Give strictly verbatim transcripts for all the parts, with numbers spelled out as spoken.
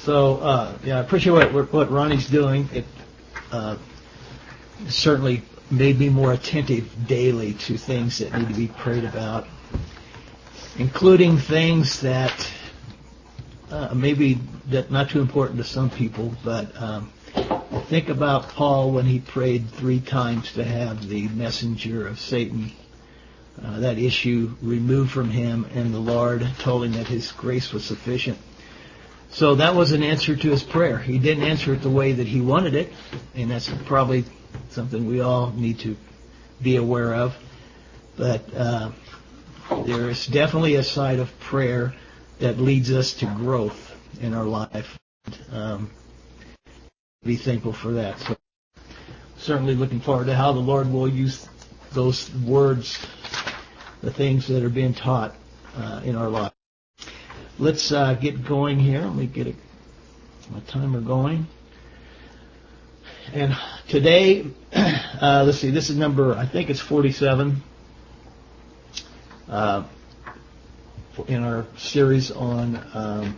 So, uh, yeah, I appreciate what, what Ronnie's doing. It uh, certainly made me more attentive daily to things that need to be prayed about, including things that uh, maybe that not too important to some people, but um, think about Paul when he prayed three times to have the messenger of Satan, uh, that issue removed from him, and the Lord told him that his grace was sufficient. So that was an answer to his prayer. He didn't answer it the way that he wanted it, and that's probably something we all need to be aware of. But uh, there is definitely a side of prayer that leads us to growth in our life. Um, be thankful for that. So certainly looking forward to how the Lord will use those words, the things that are being taught uh, in our life. Let's uh, get going here. Let me get a, my timer going. And today, uh, let's see, this is number, I think it's forty-seven uh, in our series on um,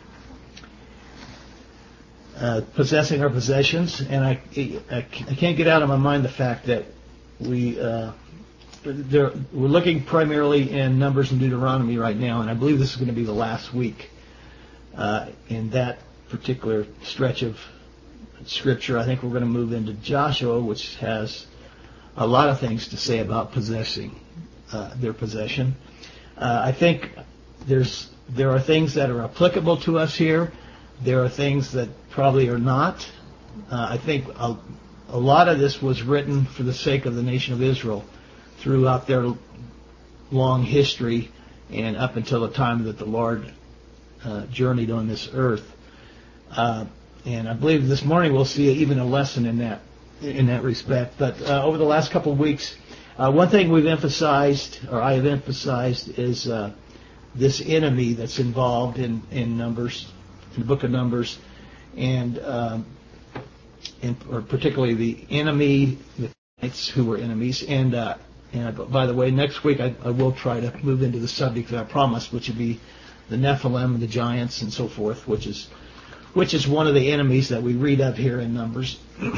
uh, possessing our possessions. And I, I, I can't get out of my mind the fact that we, uh, there, we're looking primarily in Numbers and Deuteronomy right now, and I believe this is going to be the last week uh, in that particular stretch of Scripture. I think we're going to move into Joshua, which has a lot of things to say about possessing uh, their possession. Uh, I think there's there are things that are applicable to us here. There are things that probably are not. Uh, I think a, a lot of this was written for the sake of the nation of Israel throughout their long history and up until the time that the Lord uh, journeyed on this earth. Uh, and I believe this morning we'll see even a lesson in that in that respect. But uh, over the last couple of weeks, uh, one thing we've emphasized, or I have emphasized, is uh, this enemy that's involved in, in Numbers, in the book of Numbers, and um, in, or particularly the enemy, the Canaanites who were enemies. And uh, and by the way, next week I, I will try to move into the subject that I promised, which would be the Nephilim, the giants, and so forth, which is which is one of the enemies that we read of here in Numbers.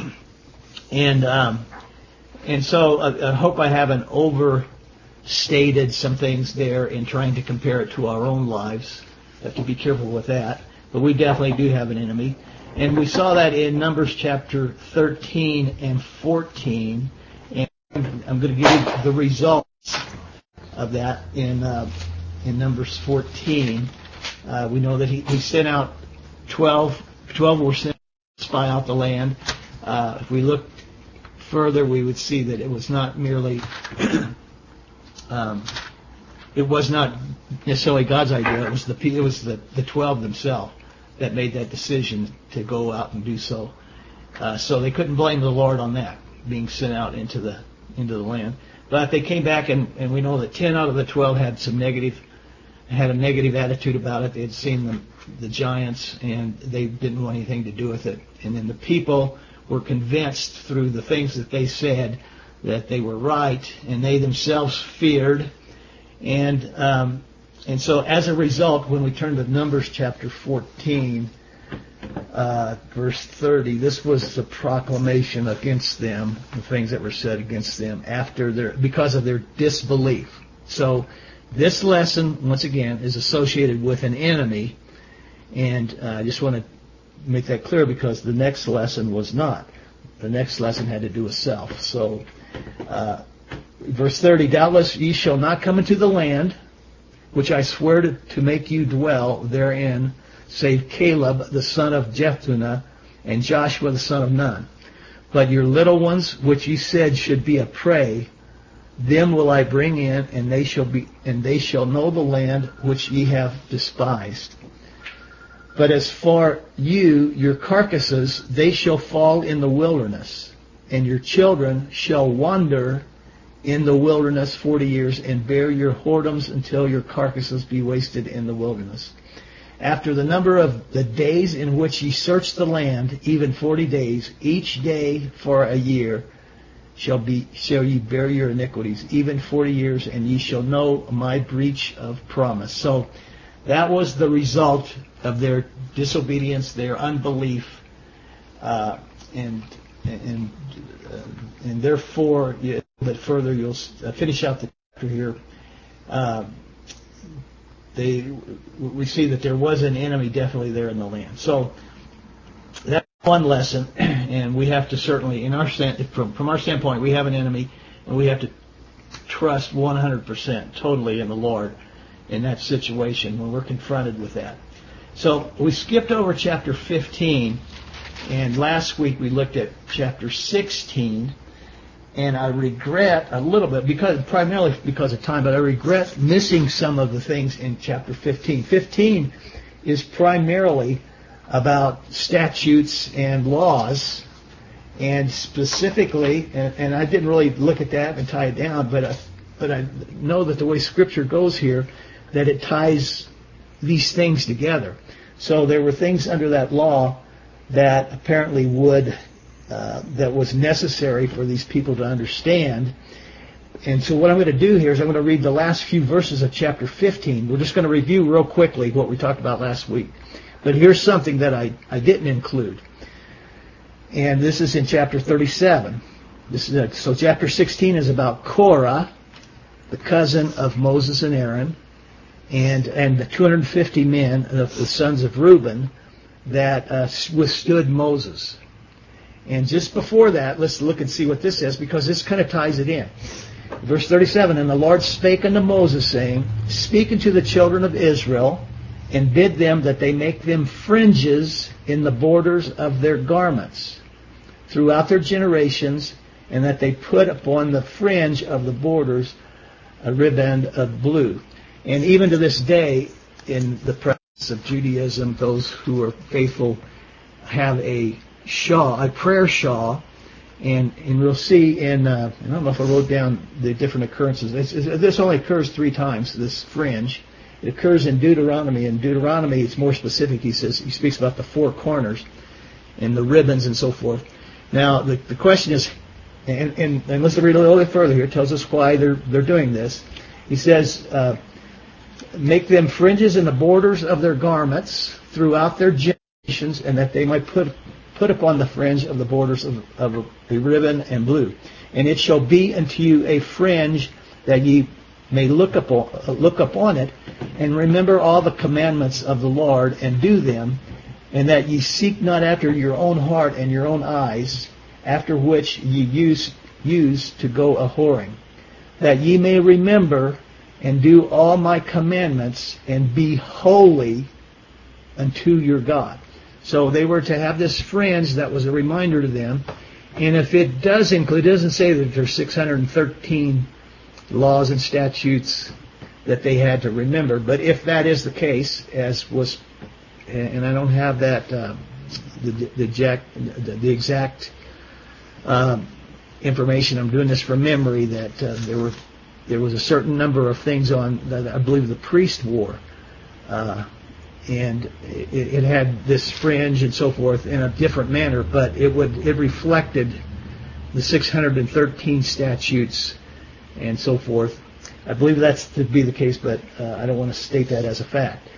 and um, and so I, I hope I haven't overstated some things there in trying to compare it to our own lives. Have to be careful with that. But we definitely do have an enemy. And we saw that in Numbers chapter thirteen and fourteen. And I'm going to give you the results of that in uh, in Numbers fourteen. Uh, we know that he, he sent out twelve. twelve were sent to spy out the land. Uh, if we look further, we would see that it was not merely um, it was not necessarily God's idea. It was the it was the, the twelve themselves that made that decision to go out and do so. Uh, so they couldn't blame the Lord on that, being sent out into the into the land. But they came back, and, and we know that ten out of the twelve had some negative had a negative attitude about it. They had seen the, the giants, and they didn't want anything to do with it. And then the people were convinced through the things that they said that they were right, and they themselves feared. And um, and so as a result, when we turn to Numbers chapter fourteen, uh, verse thirty, this was the proclamation against them, the things that were said against them after their because of their disbelief. So this lesson, once again, is associated with an enemy, and uh, I just want to make that clear because the next lesson was not. The next lesson had to do with self. So, uh, verse thirty, doubtless ye shall not come into the land which I swear to, to make you dwell therein, save Caleb the son of Jephunneh and Joshua the son of Nun. But your little ones, which ye said should be a prey, them will I bring in, and they shall be, and they shall know the land which ye have despised. But as for you, your carcasses, they shall fall in the wilderness, and your children shall wander in the wilderness forty years, and bear your whoredoms until your carcasses be wasted in the wilderness. After the number of the days in which ye search the land, even forty days, each day for a year, shall be shall ye bear your iniquities, even forty years, and ye shall know my breach of promise. So That was the result of their disobedience, their unbelief, uh, and and uh, and therefore, a little bit further, you'll finish out the chapter here. Uh, they we see that there was an enemy definitely there in the land. So that's one lesson, and we have to certainly, in our stand, from from our standpoint, we have an enemy, and we have to trust one hundred percent totally in the Lord in that situation when we're confronted with that. So we skipped over chapter fifteen, and last week we looked at chapter sixteen, and I regret a little bit, because primarily because of time, but I regret missing some of the things in chapter fifteen. fifteen is primarily about statutes and laws, and specifically, and, and I didn't really look at that and tie it down, but I, but I know that the way Scripture goes here, that it ties these things together. So there were things under that law that apparently would, uh, that was necessary for these people to understand. And so what I'm going to do here is I'm going to read the last few verses of chapter fifteen. We're just going to review real quickly what we talked about last week. But here's something that I, I didn't include. And this is in chapter thirty-seven. This is a, so chapter sixteen is about Korah, the cousin of Moses and Aaron, and and the two hundred fifty men of the sons of Reuben that uh, withstood Moses. And just before that, let's look and see what this says, because this kind of ties it in. Verse thirty-seven, and the Lord spake unto Moses, saying, Speak unto the children of Israel, and bid them that they make them fringes in the borders of their garments throughout their generations, and that they put upon the fringe of the borders a riband of blue. And even to this day, in the practice of Judaism, those who are faithful have a shawl, a prayer shawl, and and we'll see in, uh, I don't know if I wrote down the different occurrences. It's, it's, this only occurs three times, this fringe. It occurs in Deuteronomy. In Deuteronomy, it's more specific. He says, he speaks about the four corners and the ribbons and so forth. Now, the, the question is, and, and, and let's read a little bit further here. It tells us why they're they're doing this. He says, uh, make them fringes in the borders of their garments throughout their generations, and that they might put put upon the fringe of the borders of, of a ribbon and blue. And it shall be unto you a fringe, that ye may look upon, look upon it, and remember all the commandments of the Lord, and do them, and that ye seek not after your own heart and your own eyes, after which ye use, use to go a-whoring, that ye may remember and do all my commandments, and be holy unto your God. So they were to have this fringe that was a reminder to them. And if it does include, it doesn't say that there's six hundred thirteen laws and statutes that they had to remember, but if that is the case, as was, and I don't have that, uh, the, the, exact, the exact um, information, I'm doing this from memory, that uh, there were there was a certain number of things on that I believe the priest wore, uh, and it, it had this fringe and so forth in a different manner, but it would it reflected the six hundred thirteen statutes and so forth. I believe that's to be the case, but uh, I don't want to state that as a fact.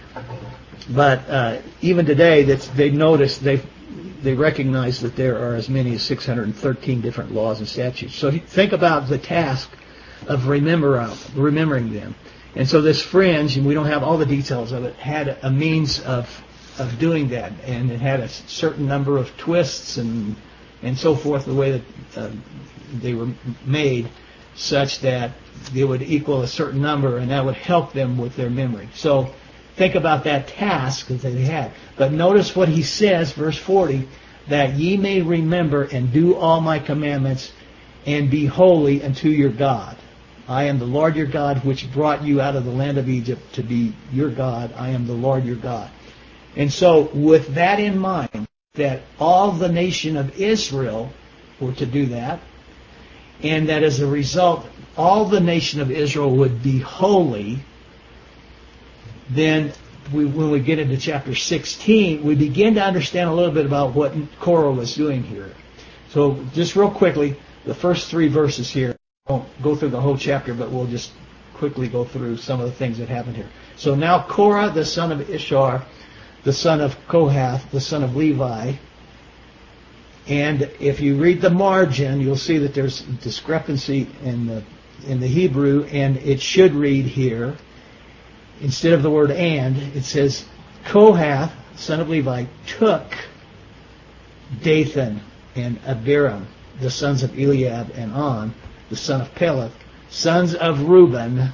But uh, even today, that's, they notice, they they recognize that there are as many as six hundred thirteen different laws and statutes. So think about the task of remember, remembering them. And so this fringe, and we don't have all the details of it, had a means of of doing that, and it had a certain number of twists and and so forth, the way that uh, they were made, such that they would equal a certain number, and that would help them with their memory. So think about that task that they had. But notice what he says, verse forty, that ye may remember and do all my commandments, and be holy unto your God. I am the Lord your God, which brought you out of the land of Egypt to be your God. I am the Lord your God. And so with that in mind, that all the nation of Israel were to do that, and that as a result, all the nation of Israel would be holy, then we, when we get into chapter sixteen, we begin to understand a little bit about what Korah was doing here. So just real quickly, the first three verses here, I won't go through the whole chapter, but we'll just quickly go through some of the things that happened here. So now Korah, the son of Ishar, the son of Kohath, the son of Levi. And if you read the margin, you'll see that there's discrepancy in the in the Hebrew, and it should read here, instead of the word and, it says Kohath, son of Levi, took Dathan and Abiram, the sons of Eliab, and On, the son of Peleth, sons of Reuben,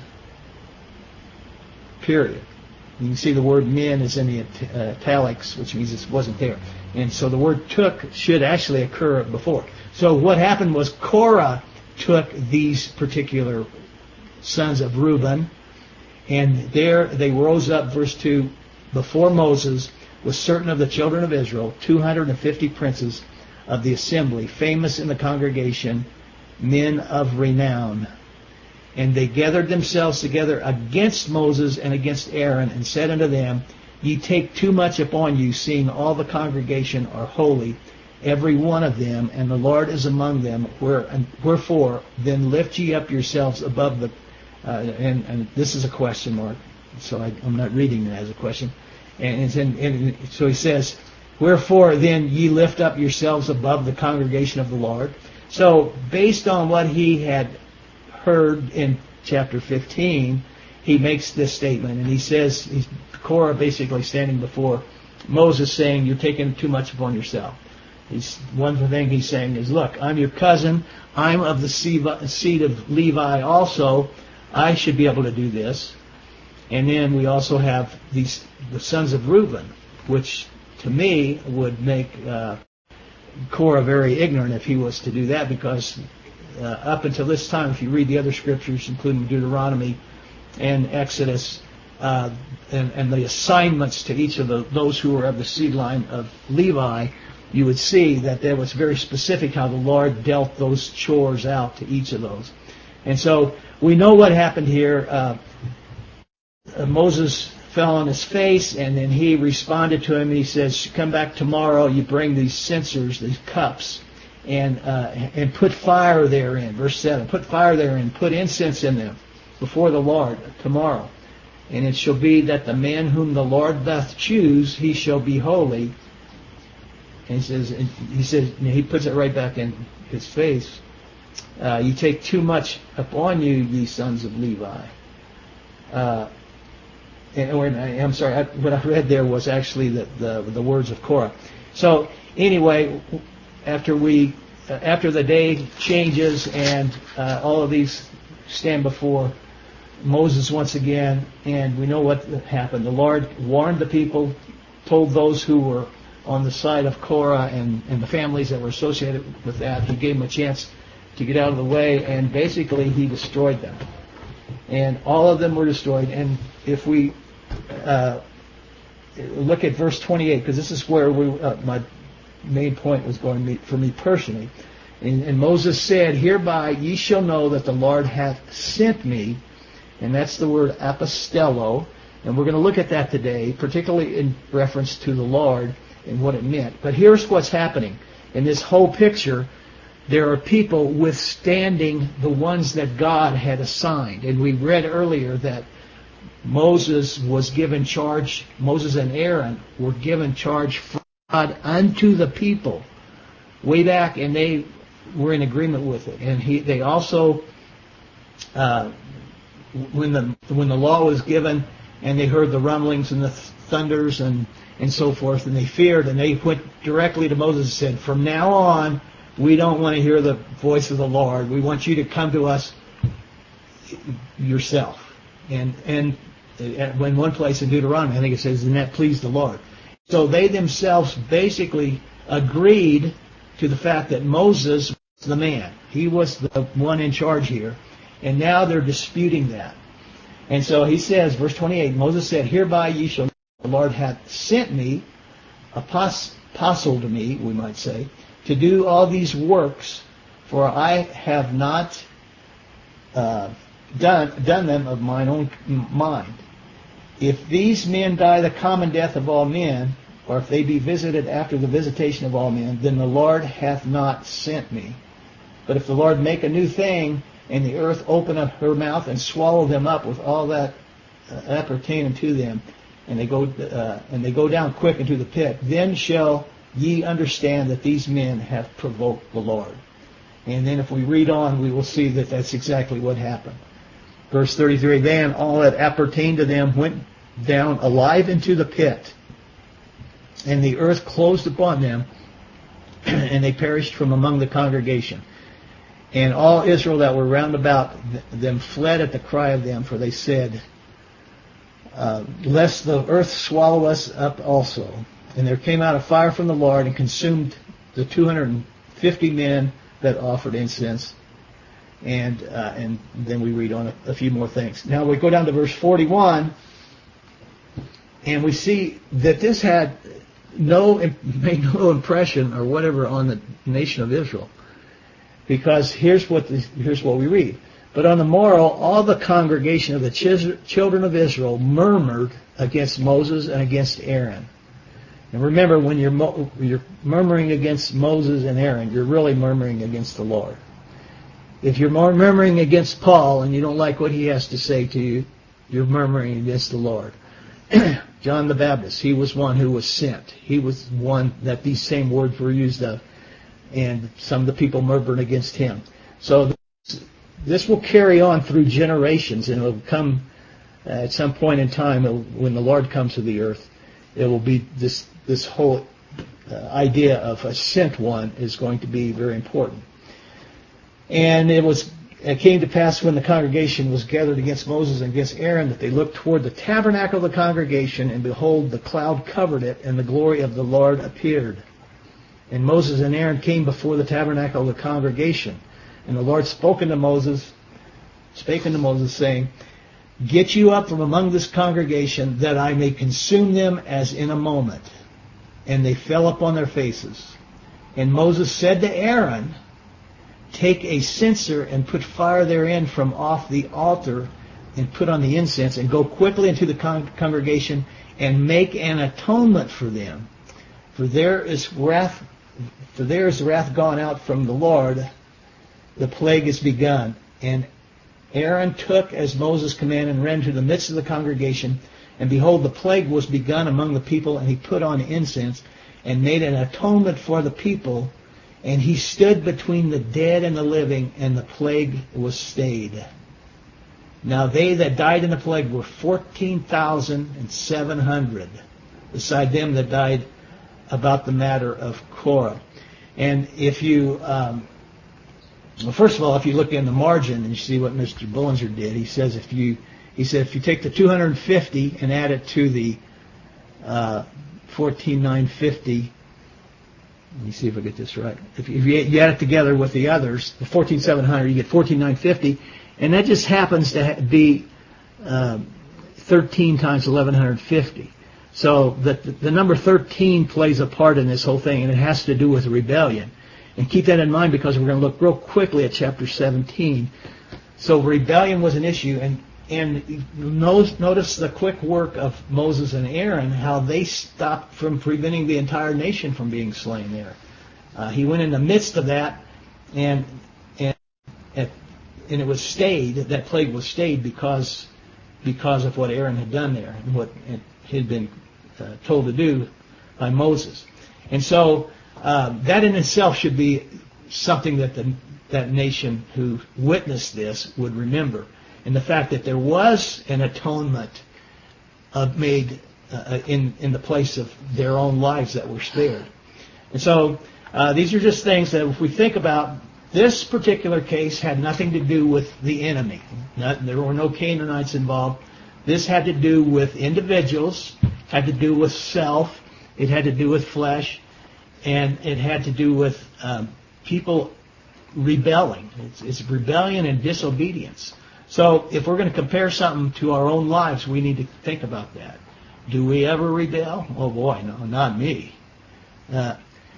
period. You can see the word men is in the italics, which means it wasn't there. And so the word took should actually occur before. So what happened was Korah took these particular sons of Reuben, and there they rose up, verse two, before Moses with certain of the children of Israel, two hundred fifty princes of the assembly, famous in the congregation, men of renown. And they gathered themselves together against Moses and against Aaron, and said unto them, Ye take too much upon you, seeing all the congregation are holy, every one of them, and the Lord is among them. Wherefore, then lift ye up yourselves above the... Uh, and, and this is a question mark, so I, I'm not reading it as a question. And, it's in, and so he says, Wherefore, then ye lift up yourselves above the congregation of the Lord. So, based on what he had heard in chapter fifteen, he makes this statement, and he says, he's, Korah basically standing before Moses saying, you're taking too much upon yourself. He's, one thing he's saying is, look, I'm your cousin, I'm of the seed of Levi also, I should be able to do this. And then we also have these the sons of Reuben, which to me would make uh, Korah very ignorant if he was to do that, because uh, up until this time, if you read the other scriptures, including Deuteronomy and Exodus, uh, and, and the assignments to each of the, those who were of the seed line of Levi, you would see that there was very specific how the Lord dealt those chores out to each of those. And so we know what happened here. Uh, uh, Moses fell on his face, and then he responded to him. He says, come back tomorrow, you bring these censers, these cups, and uh, and put fire therein. Verse seven, put fire therein, put incense in them before the Lord tomorrow. And it shall be that the man whom the Lord doth choose, he shall be holy. And he says, and he says, he puts it right back in his face. Uh, you take too much upon you, ye sons of Levi. Uh, and, or, I'm sorry, I, what I read there was actually the, the the words of Korah. So anyway, after we, uh, after the day changes and uh, all of these stand before Moses once again, and we know what happened. The Lord warned the people, told those who were on the side of Korah and, and the families that were associated with that, he gave them a chance to get out of the way, and basically he destroyed them. And all of them were destroyed. And if we uh, look at verse twenty-eight, because this is where we, uh, my main point was going to be for me personally. And, and Moses said, hereby ye shall know that the Lord hath sent me. And that's the word apostello. And we're going to look at that today, particularly in reference to the Lord and what it meant. But here's what's happening. In this whole picture, there are people withstanding the ones that God had assigned. And we read earlier that Moses was given charge, Moses and Aaron were given charge from God unto the people way back, and they were in agreement with it. And he, they also... Uh, When the when the law was given, and they heard the rumblings and the thunders and, and so forth, and they feared, and they went directly to Moses and said, from now on, we don't want to hear the voice of the Lord. We want you to come to us yourself. And and in one place in Deuteronomy, I think it says, and that pleased the Lord. So they themselves basically agreed to the fact that Moses was the man. He was the one in charge here. And now they're disputing that. And so he says, verse twenty-eight, Moses said, hereby ye shall know the Lord hath sent me, apostle to me, we might say, to do all these works, for I have not uh, done, done them of mine own mind. If these men die the common death of all men, or if they be visited after the visitation of all men, then the Lord hath not sent me. But if the Lord make a new thing, and the earth open up her mouth and swallow them up with all that uh, appertain unto them, and they go uh, and they go down quick into the pit. Then shall ye understand that these men have provoked the Lord. And then if we read on, we will see that that's exactly what happened. Verse thirty-three, then all that appertained to them went down alive into the pit, and the earth closed upon them, and they perished from among the congregation. And all Israel that were round about them fled at the cry of them, for they said, uh, lest the earth swallow us up also. And there came out a fire from the Lord and consumed the two hundred fifty men that offered incense. And uh, and then we read on a, a few more things. Now we go down to verse forty-one, and we see that this had no made no impression or whatever on the nation of Israel. Because here's what the, here's what we read. But on the morrow, all the congregation of the ch- children of Israel murmured against Moses and against Aaron. And remember, when you're mo- you're murmuring against Moses and Aaron, you're really murmuring against the Lord. If you're murmuring against Paul and you don't like what he has to say to you, you're murmuring against the Lord. John the Baptist, he was one who was sent. He was one that these same words were used of. And some of the people murmured against him. So this, this will carry on through generations, and it will come uh, at some point in time when the Lord comes to the earth. It will be this this whole uh, idea of a sent one is going to be very important. And it was it came to pass when the congregation was gathered against Moses and against Aaron that they looked toward the tabernacle of the congregation, and behold, the cloud covered it, and the glory of the Lord appeared. And Moses and Aaron came before the tabernacle of the congregation. And the Lord spoke unto Moses, spake unto Moses, saying, get you up from among this congregation, that I may consume them as in a moment. And they fell upon their faces. And Moses said to Aaron, take a censer and put fire therein from off the altar, and put on the incense, and go quickly into the con- congregation, and make an atonement for them. For there is wrath For there is wrath gone out from the Lord, the plague is begun. And Aaron took as Moses commanded, and ran to the midst of the congregation. And behold, the plague was begun among the people, and he put on incense, and made an atonement for the people. And he stood between the dead and the living, and the plague was stayed. Now they that died in the plague were fourteen thousand seven hundred, beside them that died about the matter of Korah. And if you, um, well, first of all, if you look in the margin and you see what Mister Bullinger did, he says if you, he said if you take the two hundred fifty and add it to the uh, fourteen thousand nine hundred fifty, let me see if I get this right. If you, if you add it together with the others, the fourteen thousand seven hundred, you get fourteen thousand nine hundred fifty, and that just happens to be uh, thirteen times eleven fifty. So the, the number thirteen plays a part in this whole thing, and it has to do with rebellion. And keep that in mind, because we're going to look real quickly at chapter seventeen. So rebellion was an issue, and and notice the quick work of Moses and Aaron, how they stopped from preventing the entire nation from being slain there. Uh, he went in the midst of that, and and and it was stayed. That plague was stayed because because of what Aaron had done there, and what had been Uh, told to do by Moses. And so um, that in itself should be something that the, that nation who witnessed this would remember. And the fact that there was an atonement uh, made uh, in, in the place of their own lives that were spared. And so uh, these are just things that if we think about, this particular case had nothing to do with the enemy. Not, there were no Canaanites involved. This had to do with individuals, had to do with self, it had to do with flesh, and it had to do with um, people rebelling. It's, it's rebellion and disobedience. So if we're going to compare something to our own lives, we need to think about that. Do we ever rebel? Oh boy, no, not me. Uh,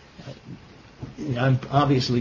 I'm obviously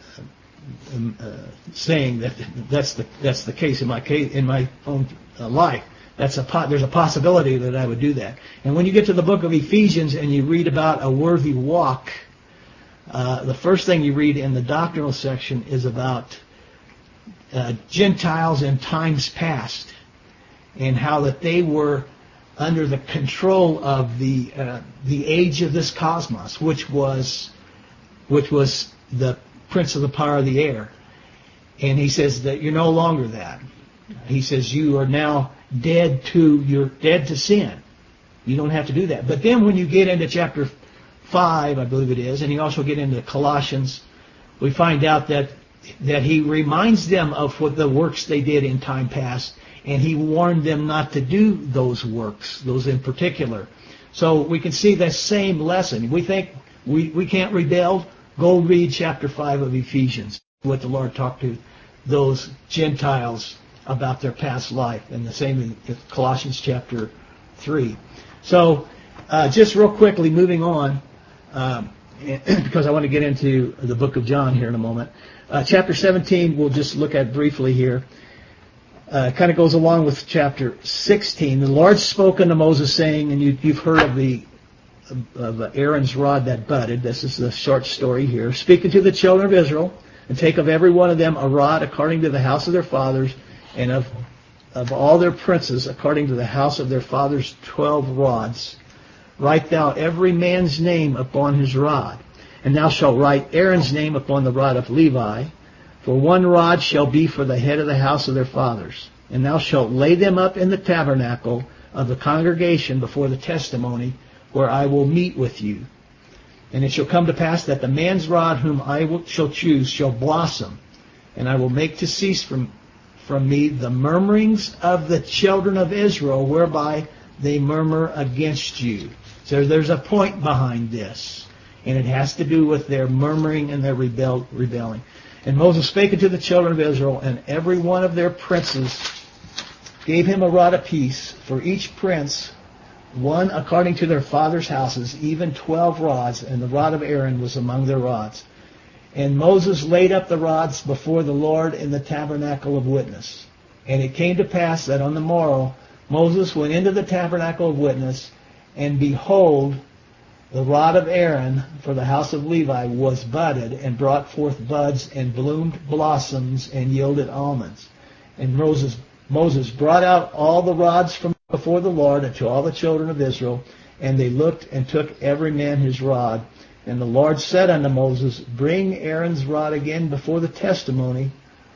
um, uh, saying that that's the that's the case in my case in my own uh, life. That's a po- there's a possibility that I would do that. And when you get to the book of Ephesians and you read about a worthy walk, uh, the first thing you read in the doctrinal section is about uh, Gentiles in times past. and how that they were under the control of the uh, the age of this cosmos, which was which was the prince of the power of the air. And he says that you're no longer that. He says you are now dead to you're dead to sin. You don't have to do that. But then when you get into chapter five, I believe it is, and you also get into Colossians, we find out that that he reminds them of what the works they did in time past, and he warned them not to do those works, those in particular. So we can see that same lesson. We think we, we can't rebel. Go read chapter five of Ephesians, what the Lord talked to those Gentiles about their past life, and the same in Colossians chapter three. So uh, just real quickly, moving on, um, because I want to get into the book of John here in a moment. Uh, chapter seventeen, we'll just look at briefly here. Uh, it kind of goes along with chapter sixteen. The Lord spoke unto Moses, saying, and you, you've heard of the of Aaron's rod that budded. This is the short story here. Speaking to the children of Israel, and take of every one of them a rod according to the house of their fathers, and of of all their princes according to the house of their fathers twelve rods. Write thou every man's name upon his rod. And thou shalt write Aaron's name upon the rod of Levi, for one rod shall be for the head of the house of their fathers. And thou shalt lay them up in the tabernacle of the congregation before the testimony, where I will meet with you. And it shall come to pass that the man's rod whom I will, shall choose shall blossom, and I will make to cease from, from me the murmurings of the children of Israel, whereby they murmur against you. So there's a point behind this. And it has to do with their murmuring and their rebel, rebelling. And Moses spake unto the children of Israel, and every one of their princes gave him a rod apiece, for each prince one according to their fathers' houses, even twelve rods, and the rod of Aaron was among their rods. And Moses laid up the rods before the Lord in the tabernacle of witness. And it came to pass that on the morrow Moses went into the tabernacle of witness, and behold, the rod of Aaron for the house of Levi was budded, and brought forth buds, and bloomed blossoms, and yielded almonds. And Moses, Moses brought out all the rods from before the Lord unto all the children of Israel, and they looked and took every man his rod. And the Lord said unto Moses, Bring Aaron's rod again before the testimony,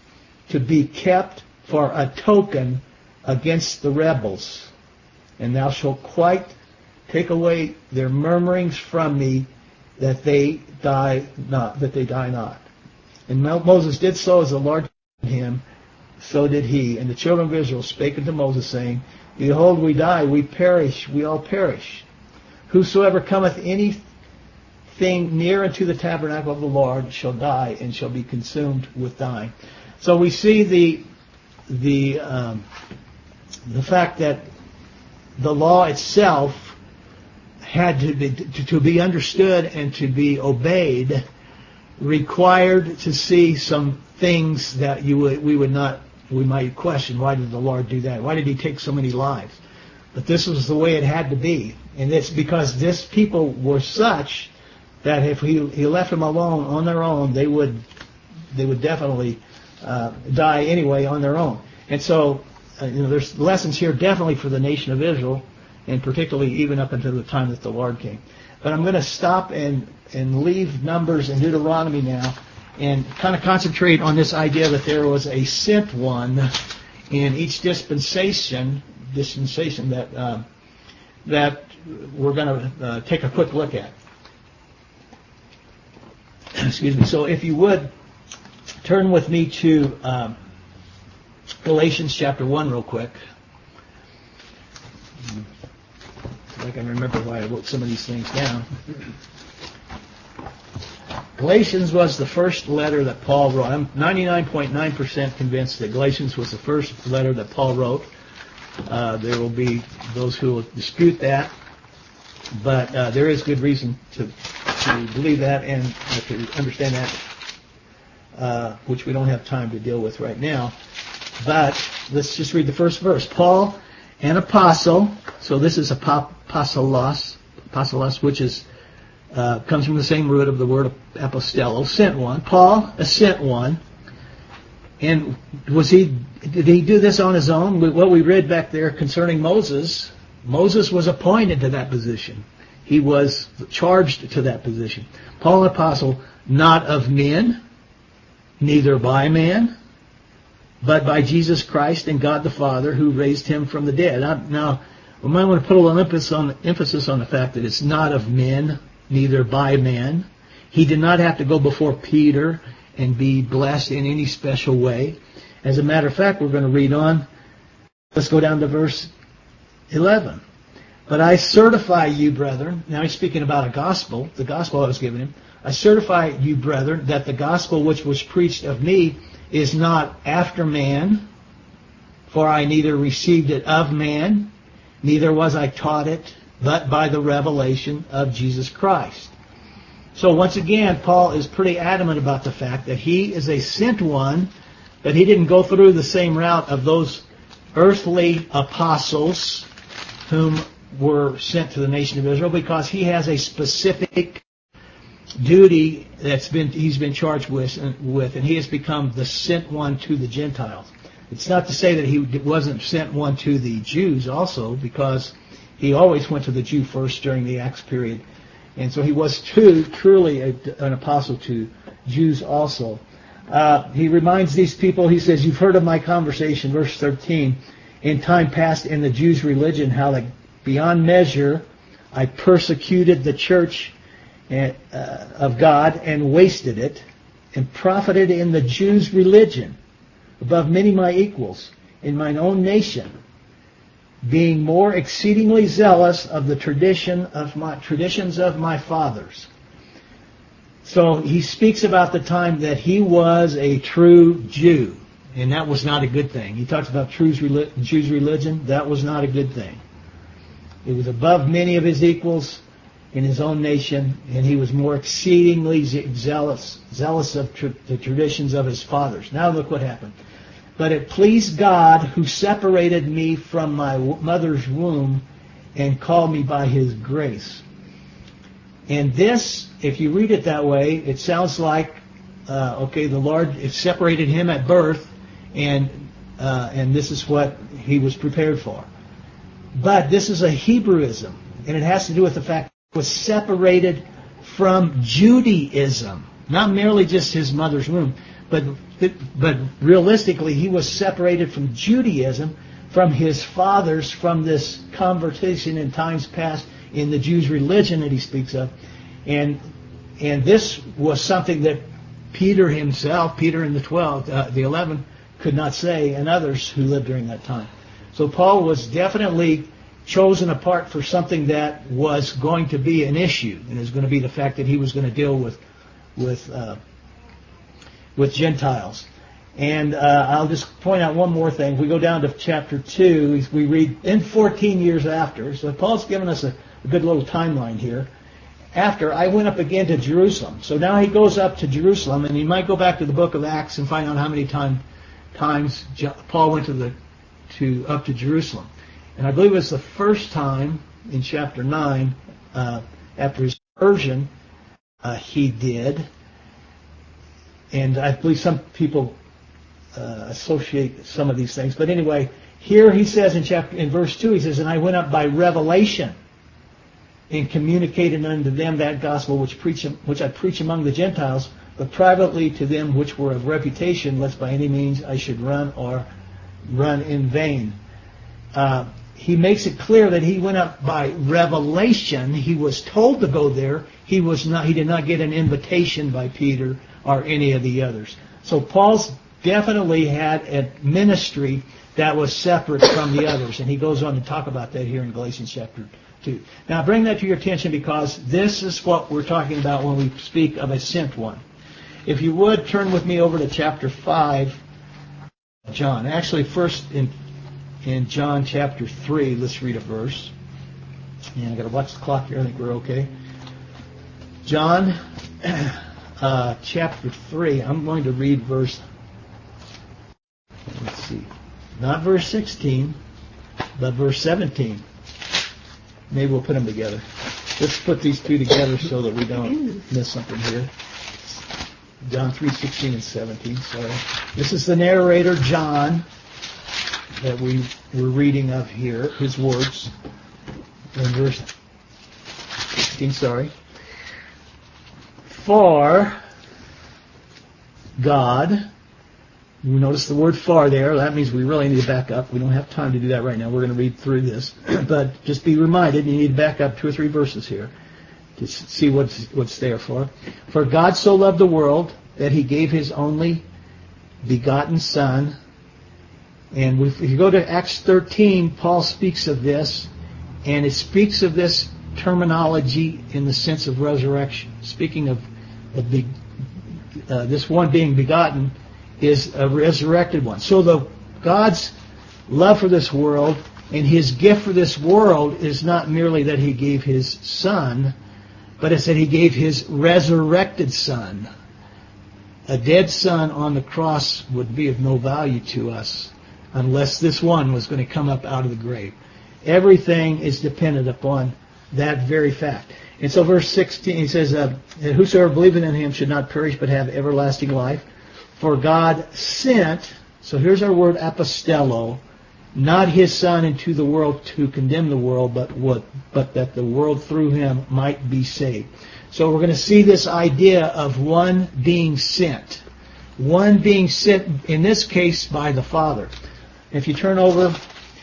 to be kept for a token against the rebels. And thou shalt quite take away their murmurings from me, that they die not, that they die not. And Moses did so as the Lord commanded him, so did he. And the children of Israel spake unto Moses, saying, Behold, we die, we perish, we all perish. Whosoever cometh anything near unto the tabernacle of the Lord shall die, and shall be consumed with dying. So we see the the um, the fact that the law itself had to be, to, to be understood and to be obeyed, required to see some things that you would we would not we might question. Why did the Lord do that? Why did He take so many lives? But this was the way it had to be, and it's because this people were such that if he he left them alone on their own, they would they would definitely uh, die anyway on their own. And so, uh, you know, there's lessons here definitely for the nation of Israel, and particularly even up until the time that the Lord came. But I'm going to stop and, and leave Numbers and Deuteronomy now, and kind of concentrate on this idea that there was a sent one in each dispensation, dispensation that uh, that we're going to uh, take a quick look at. Excuse me. So if you would, turn with me to um, Galatians chapter one real quick. I can remember why I wrote some of these things down. Galatians was the first letter that Paul wrote. I'm ninety-nine point nine percent convinced that Galatians was the first letter that Paul wrote. Uh, there will be those who will dispute that, but uh, there is good reason to, to believe that and uh, to understand that, uh, which we don't have time to deal with right now. But let's just read the first verse. Paul, an apostle, so this is apostolos, apostolos, which is uh, comes from the same root of the word apostello, sent one. Paul, a sent one, And was he? Did he do this on his own? What we read back there concerning Moses, Moses was appointed to that position. He was charged to that position. Paul, an apostle, not of men, neither by man, but by Jesus Christ and God the Father, who raised him from the dead. Now, we might want to put a little emphasis on, emphasis on the fact that it's not of men, neither by man. He did not have to go before Peter and be blessed in any special way. As a matter of fact, we're going to read on. Let's go down to verse eleven. But I certify you, brethren, now he's speaking about a gospel, the gospel I was giving him. I certify you, brethren, that the gospel which was preached of me is not after man, for I neither received it of man, neither was I taught it, but by the revelation of Jesus Christ. So once again, Paul is pretty adamant about the fact that he is a sent one, but he didn't go through the same route of those earthly apostles whom were sent to the nation of Israel, because he has a specific duty that's been he's been charged with, with, and he has become the sent one to the Gentiles. It's not to say that he wasn't sent one to the Jews also, because he always went to the Jew first during the Acts period. And so he was too, truly a, an apostle to Jews also. Uh, he reminds these people, he says, you've heard of my conversation, verse thirteen, in time past in the Jews' religion, how like beyond measure I persecuted the church and, uh, of God and wasted it, and profited in the Jews' religion above many my equals in mine own nation, being more exceedingly zealous of the tradition of my traditions of my fathers. So he speaks about the time that he was a true Jew, and that was not a good thing. He talks about Jews' religion. That was not a good thing. It was above many of his equals in his own nation, and he was more exceedingly zealous, zealous of tra- the traditions of his fathers. Now look what happened. But it pleased God, who separated me from my mother's womb and called me by his grace. And this, if you read it that way, it sounds like, uh, okay, the Lord it separated him at birth, and uh, and this is what he was prepared for. But this is a Hebrewism, and it has to do with the fact that he was separated from Judaism, not merely just his mother's womb, but but realistically he was separated from Judaism, from his fathers, from this conversation in times past in the Jews' religion that he speaks of. And and this was something that Peter himself, Peter and the twelve, uh, the eleven, could not say, and others who lived during that time. So Paul was definitely chosen apart for something that was going to be an issue, and it was going to be the fact that he was going to deal with with uh, with Gentiles. And uh, I'll just point out one more thing. We go down to chapter two. We read in fourteen years after. So Paul's given us a, a good little timeline here. After, I went up again to Jerusalem. So now he goes up to Jerusalem, and he might go back to the book of Acts and find out how many time, times Paul went to the to up to Jerusalem. And I believe it was the first time in chapter nine, uh, after his conversion, uh, he did. And I believe some people uh, associate some of these things. But anyway, here he says in chapter in verse two, he says, and I went up by revelation and communicated unto them that gospel which preach which I preach among the Gentiles, but privately to them which were of reputation, lest by any means I should run or run in vain. Uh, he makes it clear that he went up by revelation. He was told to go there. He was not. He did not get an invitation by Peter or any of the others. So Paul's definitely had a ministry that was separate from the others, and he goes on to talk about that here in Galatians chapter two. Now, I bring that to your attention because this is what we're talking about when we speak of a sent one. If you would, turn with me over to chapter five of John. Actually, first in in John chapter three, let's read a verse. And I've got to watch the clock here. I think we're okay. John uh, chapter three. I'm going to read verse, let's see, not verse sixteen, but verse seventeen. Maybe we'll put them together. Let's put these two together so that we don't miss something here. John three sixteen and seventeen. Sorry. This is the narrator, John, that we were reading of here, his words. In verse sixteen, sorry. For God, you notice the word "for" there. That means we really need to back up. We don't have time to do that right now. We're going to read through this. But just be reminded, you need to back up two or three verses here to see what's what's there for. For God so loved the world that He gave His only begotten Son. And if you go to Acts thirteen, Paul speaks of this, and it speaks of this terminology in the sense of resurrection. Speaking of, of the, uh, this one being begotten is a resurrected one. So the God's love for this world and His gift for this world is not merely that He gave His Son, but it's that He gave His resurrected Son. A dead son on the cross would be of no value to us unless this one was going to come up out of the grave. Everything is dependent upon that very fact. And so verse sixteen, he says, uh, whosoever believeth in Him should not perish but have everlasting life. For God sent, so here's our word apostello, not His Son into the world to condemn the world, but what, but that the world through Him might be saved. So we're going to see this idea of one being sent. One being sent, in this case, by the Father. If you turn over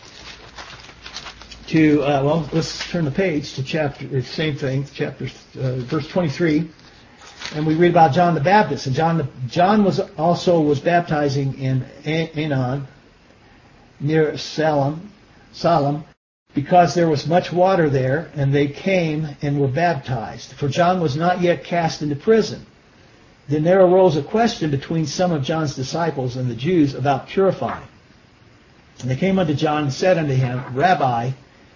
to, uh, well, let's turn the page to chapter, same thing, chapter, uh, verse twenty-three, and we read about John the Baptist. And John, the, John was also was baptizing in Aenon, near Salem, Salem, because there was much water there, and they came and were baptized. For John was not yet cast into prison. Then there arose a question between some of John's disciples and the Jews about purifying. And they came unto John and said unto him, Rabbi,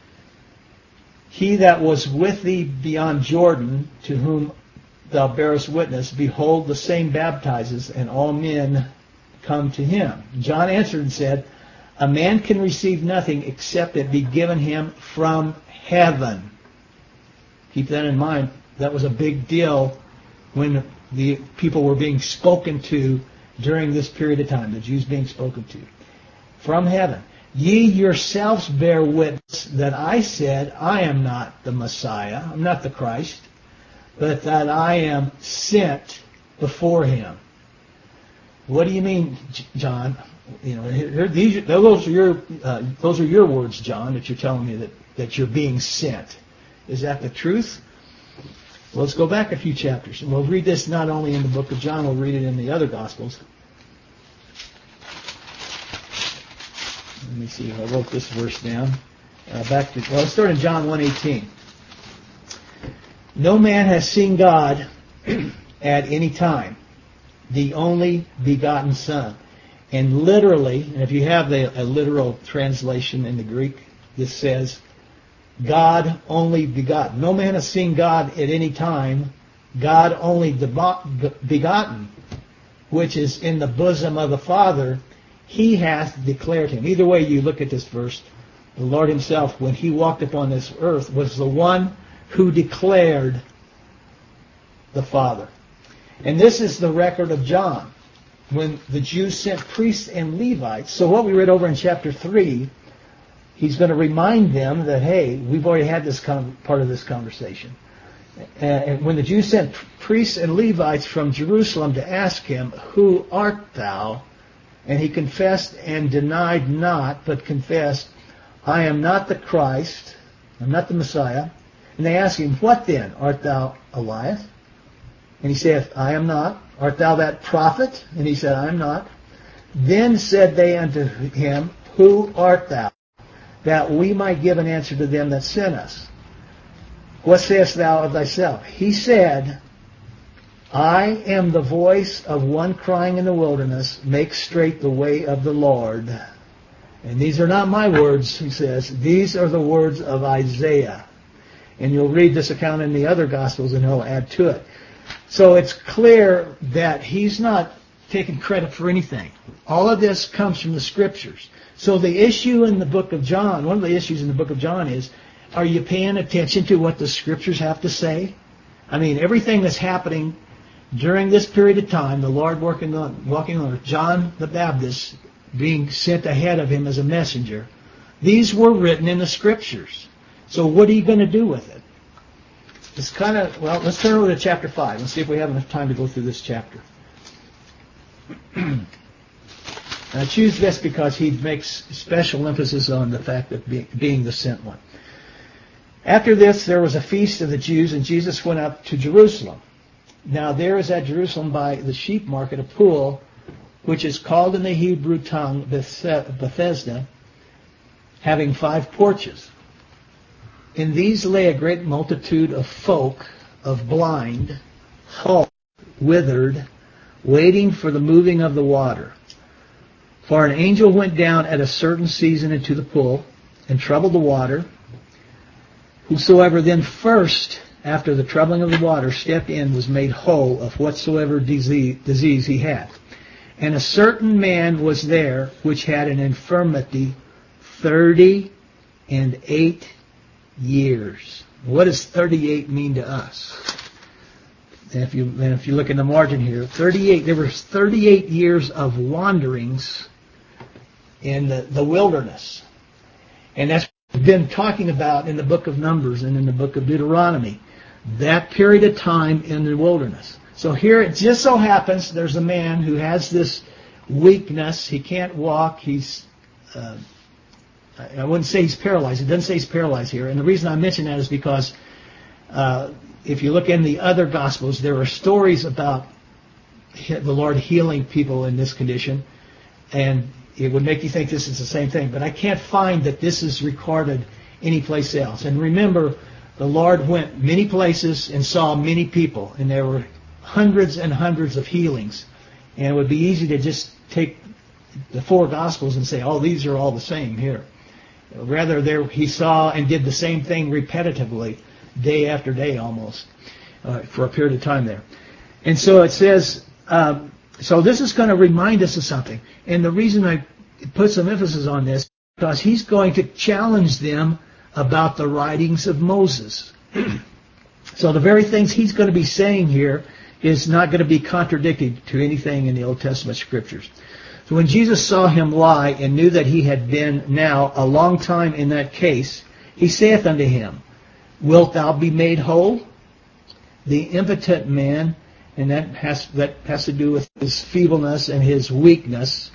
he that was with thee beyond Jordan, to whom thou bearest witness, behold, the same baptizes, and all men come to him. John answered and said, a man can receive nothing except it be given him from heaven. Keep that in mind. That was a big deal when the people were being spoken to during this period of time, the Jews being spoken to. From heaven. Ye yourselves bear witness that I said, I am not the Messiah, I'm not the Christ, but that I am sent before Him. What do you mean, John? You know, here, these, those are your uh, those are your words, John, that you're telling me that, that you're being sent. Is that the truth? Well, let's go back a few chapters, and we'll read this not only in the book of John, we'll read it in the other Gospels. Let me see if I wrote this verse down. Uh, back to well, let's start in John one eighteen. No man has seen God at any time, the only begotten Son. And literally, and if you have the, a literal translation in the Greek, this says, God only begotten. No man has seen God at any time, God only begotten, which is in the bosom of the Father, He hath declared Him. Either way you look at this verse, the Lord Himself, when He walked upon this earth, was the one who declared the Father. And this is the record of John, when the Jews sent priests and Levites. So what we read over in chapter three, he's going to remind them that, hey, we've already had this con- part of this conversation. And when the Jews sent priests and Levites from Jerusalem to ask Him, who art thou? And He confessed and denied not, but confessed, I am not the Christ, I'm not the Messiah. And they asked Him, what then? Art thou Elias? And He saith, I am not. Art thou that prophet? And He said, I am not. Then said they unto Him, who art thou? That we might give an answer to them that sent us. What sayest thou of thyself? He said, I am the voice of one crying in the wilderness, make straight the way of the Lord. And these are not my words, he says. These are the words of Isaiah. And you'll read this account in the other Gospels and he'll add to it. So it's clear that he's not taking credit for anything. All of this comes from the Scriptures. So the issue in the book of John, one of the issues in the book of John is, are you paying attention to what the Scriptures have to say? I mean, everything that's happening During this period of time, the Lord working on, walking on earth, John the Baptist being sent ahead of him as a messenger, these were written in the Scriptures. So what are you going to do with it? It's kind of, well, let's turn over to chapter five. Let's see if we have enough time to go through this chapter. I choose this because he makes special emphasis on the fact of being, being the sent one. After this, there was a feast of the Jews, and Jesus went up to Jerusalem. Now there is at Jerusalem by the sheep market a pool, which is called in the Hebrew tongue Bethesda, having five porches. In these lay a great multitude of folk, of blind, halt, withered, waiting for the moving of the water. For an angel went down at a certain season into the pool, and troubled the water. Whosoever then first, after the troubling of the water, stepped in was made whole of whatsoever disease, disease he had. And a certain man was there which had an infirmity thirty and eight years. What does thirty-eight mean to us? And if you and if you look in the margin here, thirty-eight. There were thirty-eight years of wanderings in the, the wilderness, and that's what we've been talking about in the book of Numbers and in the book of Deuteronomy. That period of time in the wilderness. So here it just so happens there's a man who has this weakness. He can't walk. He's uh, I wouldn't say he's paralyzed. It doesn't say he's paralyzed here. And the reason I mention that is because uh, if you look in the other Gospels, there are stories about the Lord healing people in this condition. And it would make you think this is the same thing. But I can't find that this is recorded anyplace else. And remember, the Lord went many places and saw many people. And there were hundreds and hundreds of healings. And it would be easy to just take the four Gospels and say, oh, these are all the same here. Rather, there he saw and did the same thing repetitively, day after day almost, uh, for a period of time there. And so it says, um, so this is going to remind us of something. And the reason I put some emphasis on this is because he's going to challenge them about the writings of Moses. So the very things he's going to be saying here is not going to be contradicted to anything in the Old Testament Scriptures. So when Jesus saw him lie and knew that he had been now a long time in that case, he saith unto him, Wilt thou be made whole? The impotent man, and that has, that has to do with his feebleness and his weakness,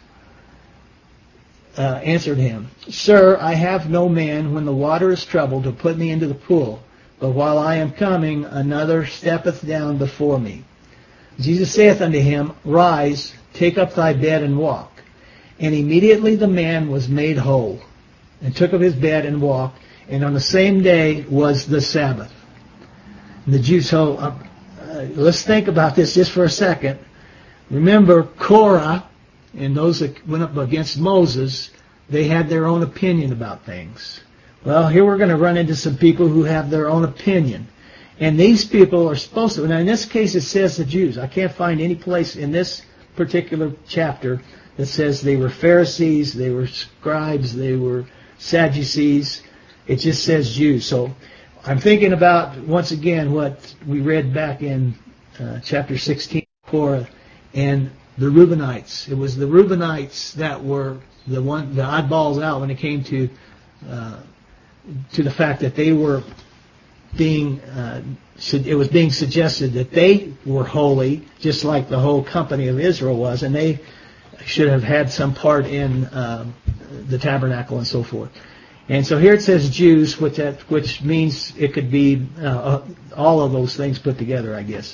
uh, answered him, Sir, I have no man when the water is troubled to put me into the pool, but while I am coming, another steppeth down before me. Jesus saith unto him, Rise, take up thy bed and walk. And immediately the man was made whole, and took up his bed and walked. And on the same day was the Sabbath. And the Jews, so uh, uh, let's think about this just for a second. Remember, Korah and those that went up against Moses, they had their own opinion about things. Well, here we're going to run into some people who have their own opinion. And these people are supposed to, now in this case it says the Jews. I can't find any place in this particular chapter that says they were Pharisees, they were scribes, they were Sadducees. It just says Jews. So I'm thinking about, once again, what we read back in uh, chapter sixteen, Korah, and the Reubenites. It was the Reubenites that were the one, the oddballs out when it came to uh, to the fact that they were being, uh, it was being suggested that they were holy, just like the whole company of Israel was, and they should have had some part in um, the tabernacle and so forth. And so here it says Jews, which that, which means it could be uh, all of those things put together, I guess.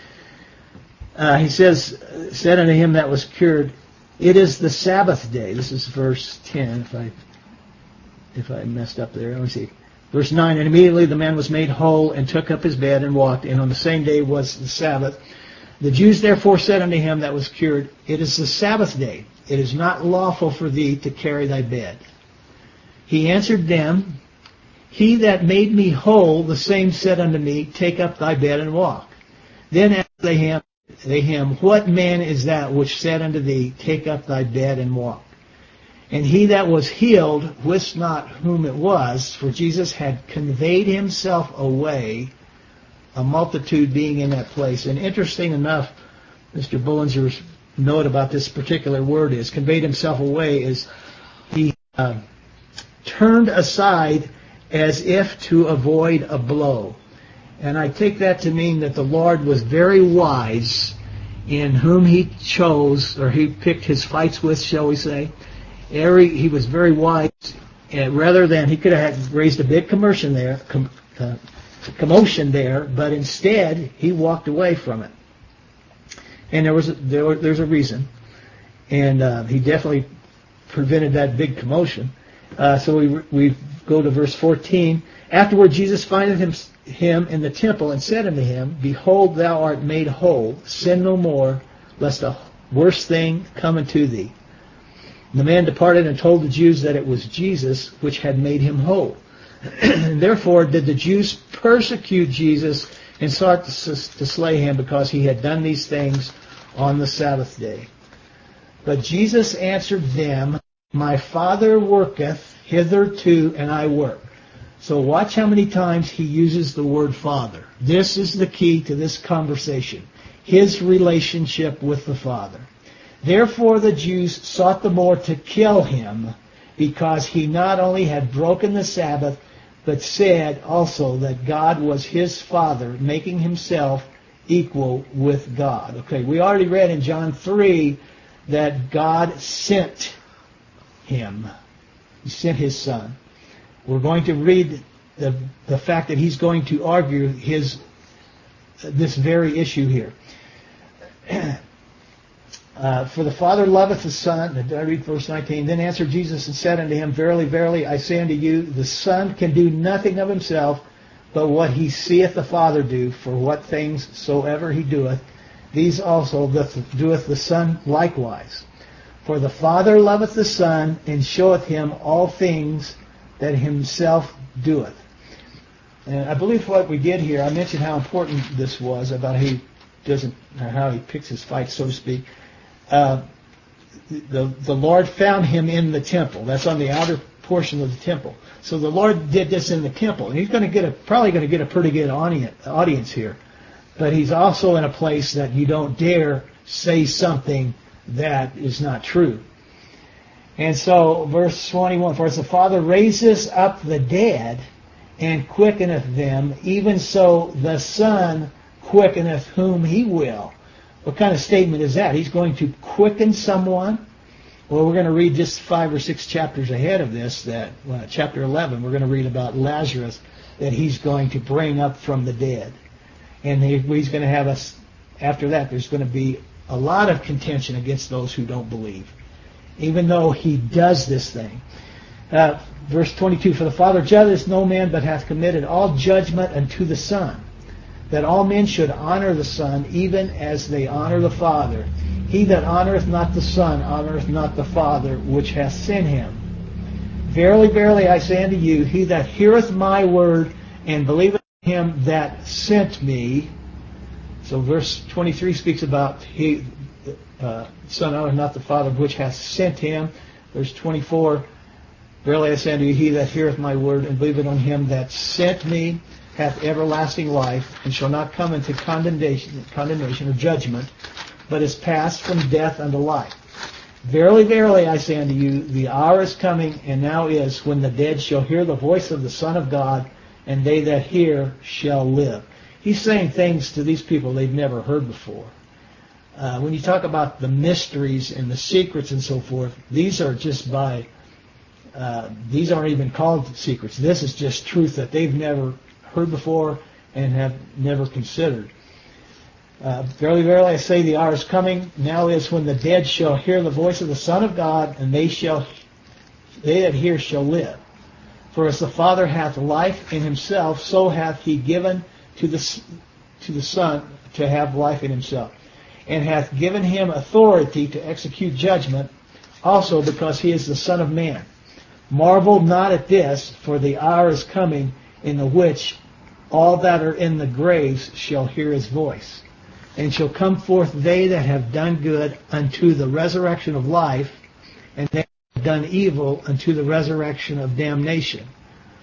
Uh, he says, said unto him that was cured, It is the Sabbath day. This is verse ten. If I if I messed up there, let me see. Verse nine, and immediately the man was made whole and took up his bed and walked. And on the same day was the Sabbath. The Jews therefore said unto him that was cured, It is the Sabbath day. It is not lawful for thee to carry thy bed. He answered them, He that made me whole, the same said unto me, Take up thy bed and walk. Then asked they him, they him, What man is that which said unto thee, Take up thy bed and walk? And he that was healed wist not whom it was, for Jesus had conveyed himself away a multitude being in that place. And interesting enough, Mister Bullinger's note about this particular word is conveyed himself away is he uh, turned aside as if to avoid a blow. And I take that to mean that the Lord was very wise in whom he chose, or he picked his fights with, shall we say. Every, he was very wise. And rather than, he could have raised a big commotion there, com, uh, commotion there, but instead he walked away from it. And there was a, there, there's a reason. And uh, he definitely prevented that big commotion. Uh, so we we go to verse fourteen. Afterward Jesus findeth him, him in the temple and said unto him, Behold, thou art made whole. Sin no more, lest a worse thing come unto thee. And the man departed and told the Jews that it was Jesus which had made him whole. And therefore did the Jews persecute Jesus and sought to, to slay him, because he had done these things on the Sabbath day. But Jesus answered them, My Father worketh hitherto, and I work. So watch how many times he uses the word Father. This is the key to this conversation. His relationship with the Father. Therefore the Jews sought the more to kill him, because he not only had broken the Sabbath, but said also that God was his Father, making himself equal with God. Okay, we already read in John three that God sent him. He sent his Son. We're going to read the, the fact that he's going to argue his this very issue here. Uh, for the Father loveth the Son. I read verse nineteen. Then answered Jesus and said unto him, Verily, verily, I say unto you, the Son can do nothing of himself, but what he seeth the Father do. For what things soever he doeth, these also doth, doeth the Son likewise. For the Father loveth the Son, and showeth him all things that himself doeth. And I believe what we did here, I mentioned how important this was, about how he doesn't, or how he picks his fights, so to speak. Uh, the the Lord found him in the temple. That's on the outer portion of the temple. So the Lord did this in the temple. And he's going to get a probably going to get a pretty good audience here. But he's also in a place that you don't dare say something that is not true. And so, verse twenty-one, For as the Father raises up the dead and quickeneth them, even so the Son quickeneth whom he will. What kind of statement is that? He's going to quicken someone? Well, we're going to read just five or six chapters ahead of this, that well, chapter eleven, we're going to read about Lazarus, that he's going to bring up from the dead. And he, he's going to have us, after that, there's going to be a lot of contention against those who don't believe, even though he does this thing. Uh, verse twenty-two, For the Father judgeth no man, but hath committed all judgment unto the Son, that all men should honor the Son, even as they honor the Father. He that honoreth not the Son honoreth not the Father which hath sent him. Verily, verily, I say unto you, he that heareth my word and believeth him that sent me. So verse twenty-three speaks about he, uh, Son honoreth not the Father which hath sent him. Verse twenty-four, Verily I say unto you, he that heareth my word and believeth on him that sent me hath everlasting life, and shall not come into condemnation, condemnation or judgment, but is passed from death unto life. Verily, verily, I say unto you, the hour is coming, and now is, when the dead shall hear the voice of the Son of God, and they that hear shall live. He's saying things to these people they've never heard before. Uh, when you talk about the mysteries and the secrets and so forth, these are just by, uh, these aren't even called secrets. This is just truth that they've never heard before and have never considered. Uh, verily, verily, I say, the hour is coming, now is, when the dead shall hear the voice of the Son of God, and they shall, they that hear shall live. For as the Father hath life in himself, so hath he given to the to the Son to have life in himself, and hath given him authority to execute judgment, also because he is the Son of Man. Marvel not at this, for the hour is coming, in the which all that are in the graves shall hear his voice, and shall come forth they that have done good unto the resurrection of life, and they that have done evil unto the resurrection of damnation.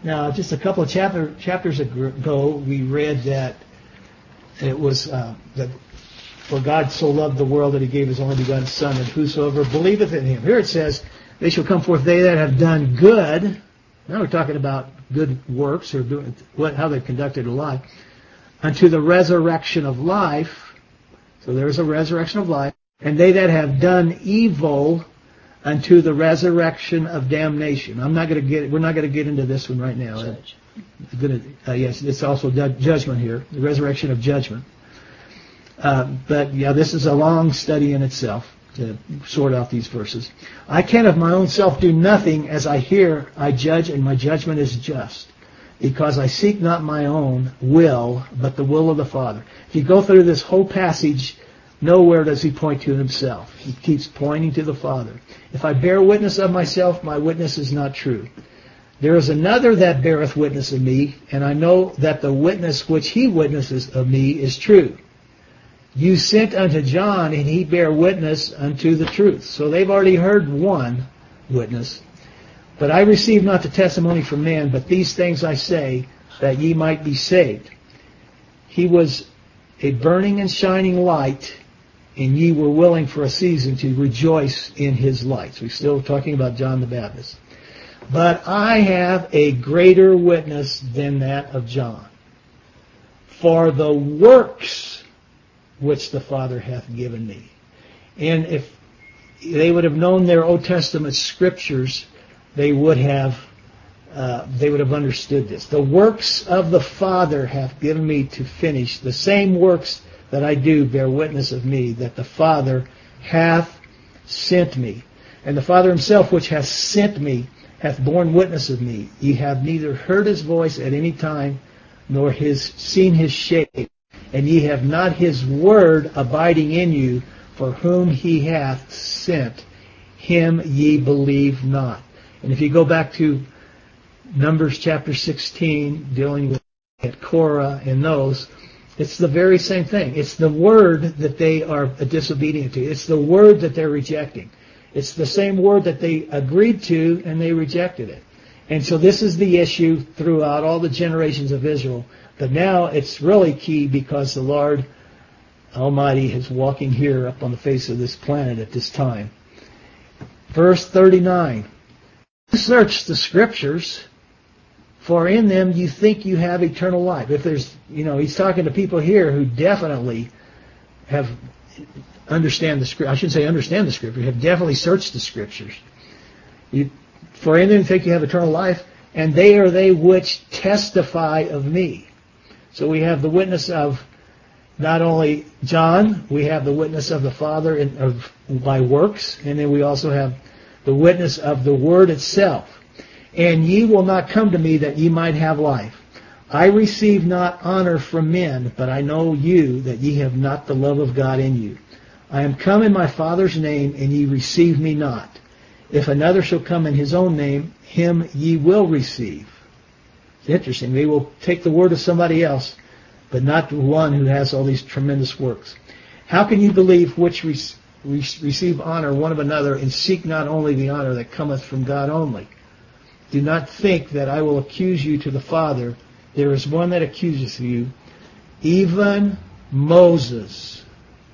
Now, just a couple of chapter, chapters ago, we read that it was uh, that for God so loved the world that He gave His only begotten Son, that whosoever believeth in Him. Here it says, they shall come forth, they that have done good. Now we're talking about good works or doing what, how they've conducted a life, unto the resurrection of life. So there's a resurrection of life. And they that have done evil unto the resurrection of damnation. I'm not going to get. We're not going to get into this one right now. Judge. Gonna, uh, yes, it's also judgment here, the resurrection of judgment. Uh, but yeah, this is a long study in itself to sort out these verses. I can of my own self do nothing. As I hear, I judge, and my judgment is just, because I seek not my own will, but the will of the Father. If you go through this whole passage, nowhere does he point to himself. He keeps pointing to the Father. If I bear witness of myself, my witness is not true. There is another that beareth witness of me, and I know that the witness which he witnesses of me is true. You sent unto John, and he bare witness unto the truth. So they've already heard one witness. But I receive not the testimony from man, but these things I say, that ye might be saved. He was a burning and shining light, and ye were willing for a season to rejoice in his light. So we're still talking about John the Baptist. But I have a greater witness than that of John. For the works which the Father hath given me. And if they would have known their Old Testament scriptures, they would have uh, they would have understood this. The works of the Father hath given me to finish. The same works that I do bear witness of me, that the Father hath sent me. And the Father himself which hath sent me hath borne witness of me. Ye have neither heard his voice at any time, nor his seen his shape. And ye have not his word abiding in you, for whom he hath sent, him ye believe not. And if you go back to Numbers chapter sixteen, dealing with Korah and those, it's the very same thing. It's the word that they are disobedient to. It's the word that they're rejecting. It's the same word that they agreed to, and they rejected it. And so this is the issue throughout all the generations of Israel. But now it's really key because the Lord Almighty is walking here up on the face of this planet at this time. Verse thirty-nine. Search the Scriptures, for in them you think you have eternal life. If there's, you know, he's talking to people here who definitely have understand the Scripture. I shouldn't say understand the Scripture. Have definitely searched the Scriptures. You, for in them you think you have eternal life, and they are they which testify of me. So we have the witness of not only John, we have the witness of the Father in, of, by works, and then we also have the witness of the Word itself. And ye will not come to me that ye might have life. I receive not honor from men, but I know you, that ye have not the love of God in you. I am come in my Father's name, and ye receive me not. If another shall come in his own name, him ye will receive. It's interesting. They will take the word of somebody else, but not the one who has all these tremendous works. How can you believe which re- re- receive honor one of another, and seek not only the honor that cometh from God only? Do not think that I will accuse you to the Father. There is one that accuses you, even Moses,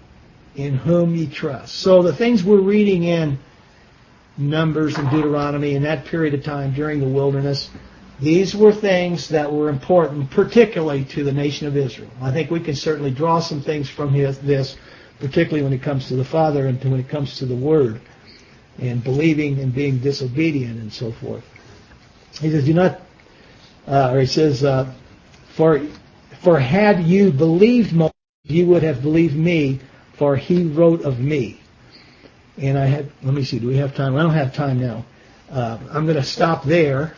in whom ye trust. So the things we're reading in Numbers and Deuteronomy in that period of time during the wilderness, these were things that were important, particularly to the nation of Israel. I think we can certainly draw some things from this, particularly when it comes to the Father and when it comes to the Word and believing and being disobedient and so forth. He says, "Do not," uh, or he says, uh, "For for had you believed Moses, you would have believed me, for he wrote of me." And I had, let me see, do we have time? I don't have time now. Uh, I'm going to stop there.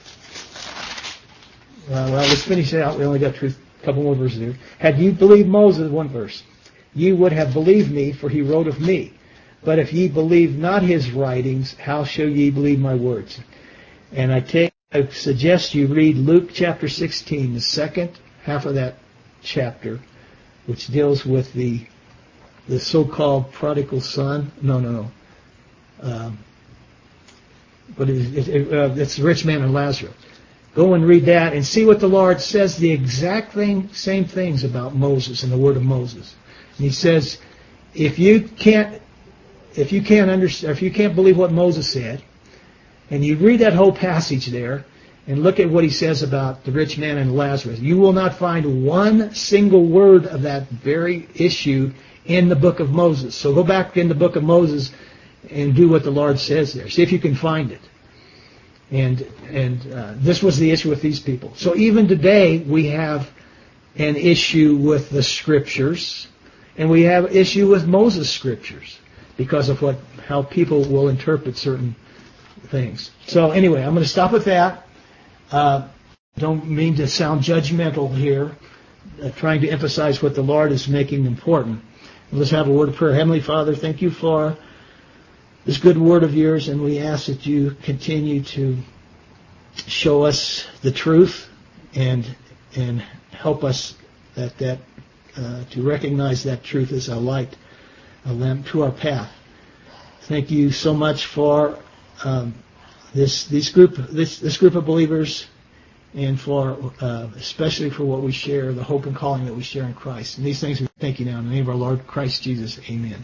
Uh, well, let's finish it out. We only got a couple more verses here. Had you believed Moses, one verse, you would have believed me, for he wrote of me. But if ye believe not his writings, how shall ye believe my words? And I take, I suggest you read Luke chapter sixteen, the second half of that chapter, which deals with the the so-called prodigal son. No, no, no. Um, but it, it, it, uh, it's the rich man and Lazarus. Go and read that and see what the Lord says, the exact thing, same things about Moses and the word of Moses. And he says, if you can't, if you can't understand, if you can't believe what Moses said, and you read that whole passage there, and look at what he says about the rich man and Lazarus, you will not find one single word of that very issue in the book of Moses. So go back in the book of Moses and do what the Lord says there. See if you can find it. And and uh, this was the issue with these people. So even today we have an issue with the Scriptures, and we have an issue with Moses' Scriptures because of what how people will interpret certain things. So anyway, I'm going to stop with that. Uh, don't mean to sound judgmental here, uh, trying to emphasize what the Lord is making important. Let's have a word of prayer. Heavenly Father, thank you for this good word of yours, and we ask that you continue to show us the truth and and help us that that uh, to recognize that truth as a light, a lamp to our path. Thank you so much for um, this this group this this group of believers, and for uh, especially for what we share, the hope and calling that we share in Christ. And these things we thank you now in the name of our Lord Christ Jesus. Amen.